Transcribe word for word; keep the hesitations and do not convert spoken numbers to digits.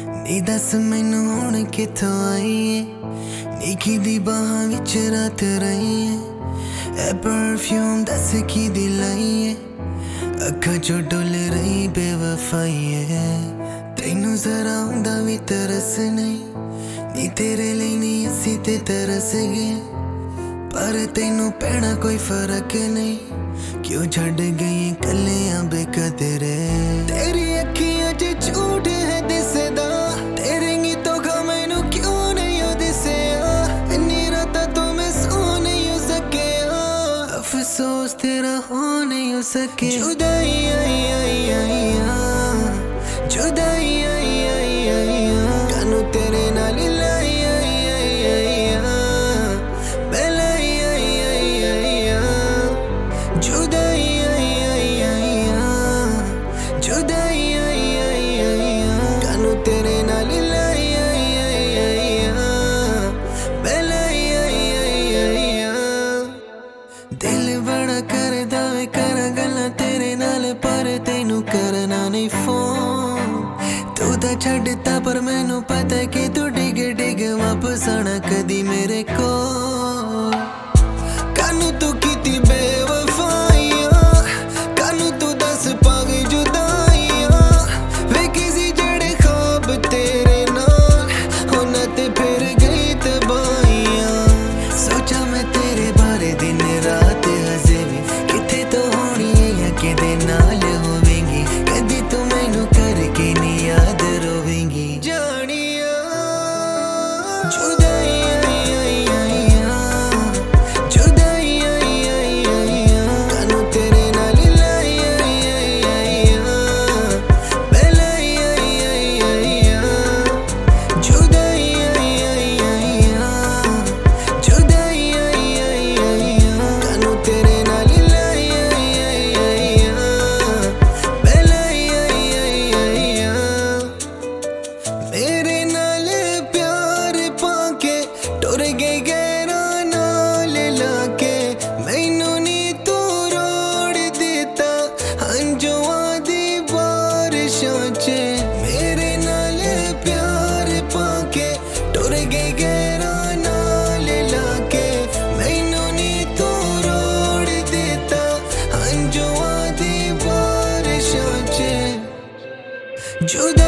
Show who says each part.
Speaker 1: नी दस मैनू हुण कित्थों आई है, नी किदी बाहां विच रात रही है। ए परफ्यूम दस किदी लाई है, अखां चों डुल रही बेवफाई है। तैनू जरा हुंदा वी तरस नहीं, नी तेरे लिए नहीं असीं ते तरस गए, पर तैनू पैना कोई फर्क नहीं, क्यों छड़ गई कलियां बेकदरे। तेरी अखियां च झूठ है दिसदा, तेरे गीतों का मैनू क्यों नहीं हो दिसया। इन्नी रातां तो मैं सो नहीं हो सकिया, अफसोस तेरा हो नहीं हो सके। जुदाई आई आई आई जुदाई आई आई आई कानू तेरे नाल लाई आई आई आई बेलाई आई आई आई जुदाई आई आई आई जुदाई आई आई आई कानू तेरे नाल लाई आई आई आई बेलाई आई आई आई। दिल बड़ा करदा वे कर गल्लां तेरे नाल, पर तैनू करना नहीं फोन। तू तो छड्डता पर मैनू पता कि तू डिग डिग वापस आना कदी मेरे को। कानू तू कीती बेवफाइयां, कानू तू दस पाग जुदाइयां, वे किसी जड़े ख्वाब तेरे नाल होना ते फिर गई तबाहियां। सोचा मैं तेरे बारे दिन रात हजे भी, किथे तो होनी है या किदे नाल होवेंगी, कदी तू मैनू करके नहीं याद रोवेंगी। जानिया जुदाई आई आई आई जुदाई आई आई आई कानू तेरे नाल लाई आई आई आई बेलाई आई आई आई जुदाई आई आई आई जुदाई आई आई आई कानू तेरे नाल लाई आई आई आई बेलाई आई आई आई। मेरे नाल प्यार पाके टुर गई गैरा नाल लाके, मैनू नी तू रोड़ दिता हंजुआं दी बारिशां च। मेरे नाल प्यार पाके टुर गई गैरा नाल लाके, मैनू नी तू रोड़ दिता हंजुआं दी बारिशां च। जुदा